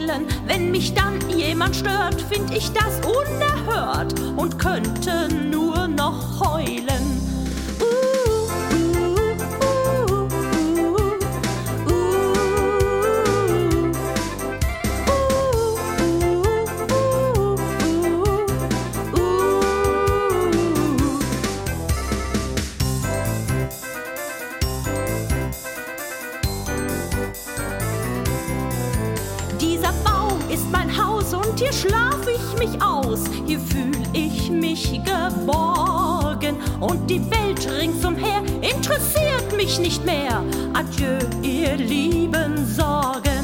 heulen. Wenn mich dann jemand stört, find ich das unerhört und könnte nur noch heulen. Dieser Baum ist mein Haus und hier schlaf ich mich aus. Hier fühl ich mich geborgen und die Welt ringsumher interessiert mich nicht mehr. Adieu, ihr lieben Sorgen.